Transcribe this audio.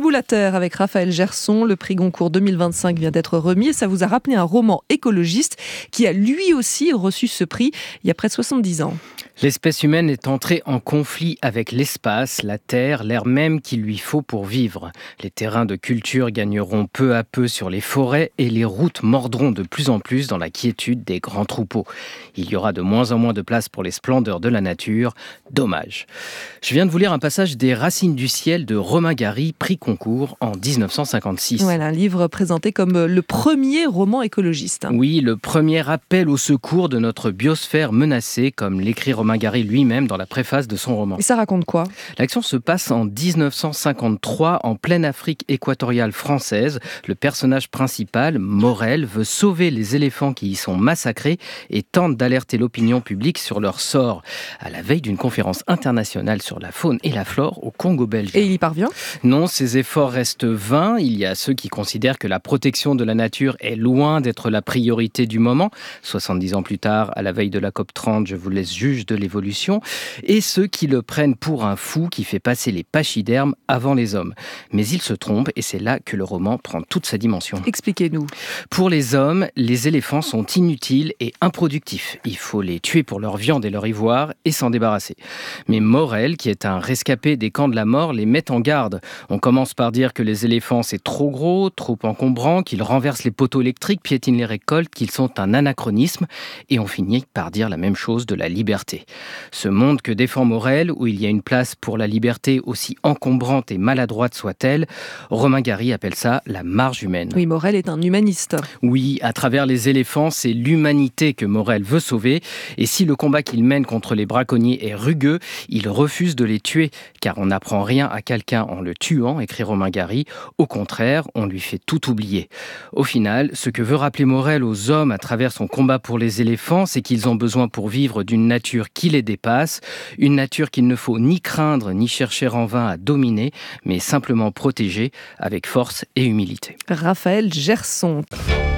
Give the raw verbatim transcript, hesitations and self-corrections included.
Debout la Terre avec Raphaël Gerson. Le prix Goncourt deux mille vingt-cinq vient d'être remis et ça vous a rappelé un roman écologiste qui a lui aussi reçu ce prix il y a près de soixante-dix ans. L'espèce humaine est entrée en conflit avec l'espace, la terre, l'air même qu'il lui faut pour vivre. Les terrains de culture gagneront peu à peu sur les forêts et les routes mordront de plus en plus dans la quiétude des grands troupeaux. Il y aura de moins en moins de place pour les splendeurs de la nature. Dommage. Je viens de vous lire un passage des Racines du ciel de Romain Gary, prix Goncourt en dix-neuf cent cinquante-six. Voilà, un livre présenté comme le premier roman écologiste. Oui, le premier appel au secours de notre biosphère menacée, comme l'écrit Romain Gary lui-même dans la préface de son roman. Et ça raconte quoi ? L'action se passe en dix-neuf cent cinquante-trois, en pleine Afrique équatoriale française. Le personnage principal, Morel, veut sauver les éléphants qui y sont massacrés et tente d'alerter l'opinion publique sur leur sort. À la veille d'une conférence internationale sur la faune et la flore au Congo belge. Et il y parvient ? Non, ces efforts restent vains. Il y a ceux qui considèrent que la protection de la nature est loin d'être la priorité du moment. soixante-dix ans plus tard, à la veille de la COP trente, je vous laisse juge de l'évolution. Et ceux qui le prennent pour un fou qui fait passer les pachydermes avant les hommes. Mais ils se trompent et c'est là que le roman prend toute sa dimension. Expliquez-nous. Pour les hommes, les éléphants sont inutiles et improductifs. Il faut les tuer pour leur viande et leur ivoire et s'en débarrasser. Mais Morel, qui est un rescapé des camps de la mort, les met en garde. On commence par dire que les éléphants c'est trop gros, trop encombrant, qu'ils renversent les poteaux électriques, piétinent les récoltes, qu'ils sont un anachronisme. Et on finit par dire la même chose de la liberté. Ce monde que défend Morel, où il y a une place pour la liberté aussi encombrante et maladroite soit-elle, Romain Gary appelle ça la marge humaine. Oui, Morel est un humaniste. Oui, à travers les éléphants, c'est l'humanité que Morel veut sauver. Et si le combat qu'il mène contre les braconniers est rugueux, il refuse de les tuer, car on n'apprend rien à quelqu'un en le tuant, écrit Romain Gary. Au contraire, on lui fait tout oublier. Au final, ce que veut rappeler Morel aux hommes à travers son combat pour les éléphants, c'est qu'ils ont besoin pour vivre d'une nature qui les dépasse, une nature qu'il ne faut ni craindre ni chercher en vain à dominer, mais simplement protéger avec force et humilité. Raphaël Gerson.